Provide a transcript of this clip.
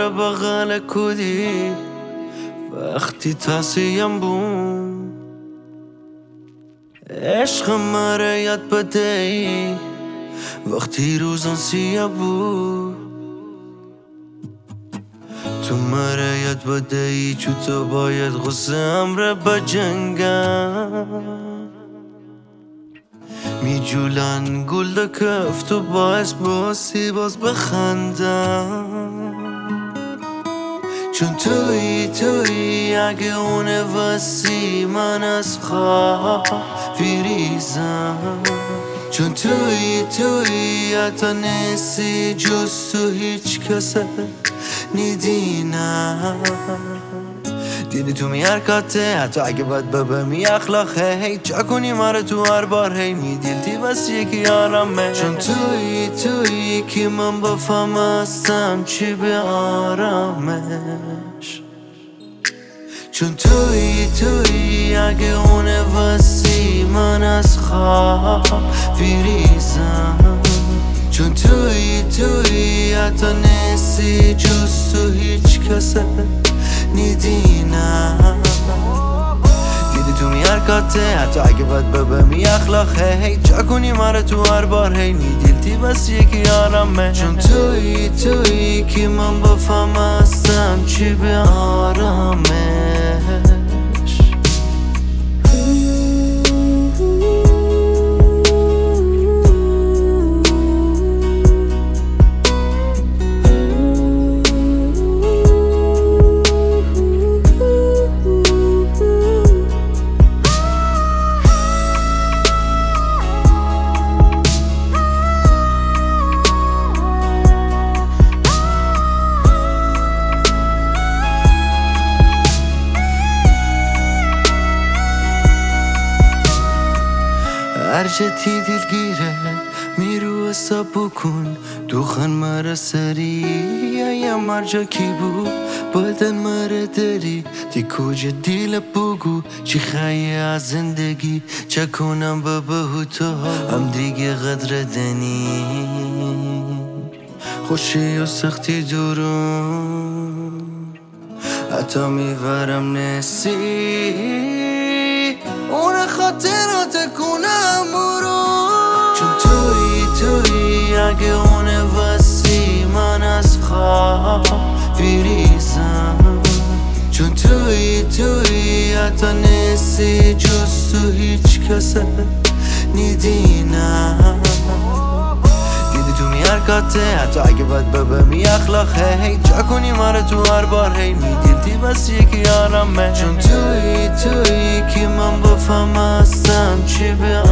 مره بغل کودی وقتی تاسیم بون عشق مره یاد بده ای وقتی روزان سیاه بود تو مره یاد بده ای چو تو باید غصه امره بجنگم می جولن گل دا کف تو باعث باسی باز بخندم چون توی اگه اونه وسی من از خواب ویریزم چون توی حتی نیستی جز تو هیچ کسه نیدینم دیدی تو می حرکاته حتی اگه بد ببه می اخلاقه هی چا کنی ماره تو هر بار هی می دیلتی بس یکی آرامه چون توی که من بفهم هستم چی به آرامش چون توی اگه اونه وسی من از خواب ویریزم چون توی حتی نیستی جز تو هیچ کسه نیدینم دیدی تو می حرکاته حتی اگه بد ببه می اخلاقه هی چا کنی ماره تو هر بار هی نیدیلتی بس یکی آرامه چون توی که من بفهم هستم چی به آرامش هرچه دلگیره میرو حساب بکن دوخن مره سری یا مرجا کی بود بدن مره داری دی کجا دیل بگو چی خیه از زندگی چه کنم با تو هم دیگه قدر دنی خوشی و سختی دورم حتی میورم نسی اون خاطرات کنم برو چون توی اگه اونه وسی من از خواب ویریزم چون توی حتی نیستی جز تو هیچ کسه نیدینم دیدی تو می حرکاته حتی اگه بد ببه می اخلاقه هی چا کنی ماره تو هر بار هی میدیلتی بس یکی آرامه چون توی که من بفهم هستم چی به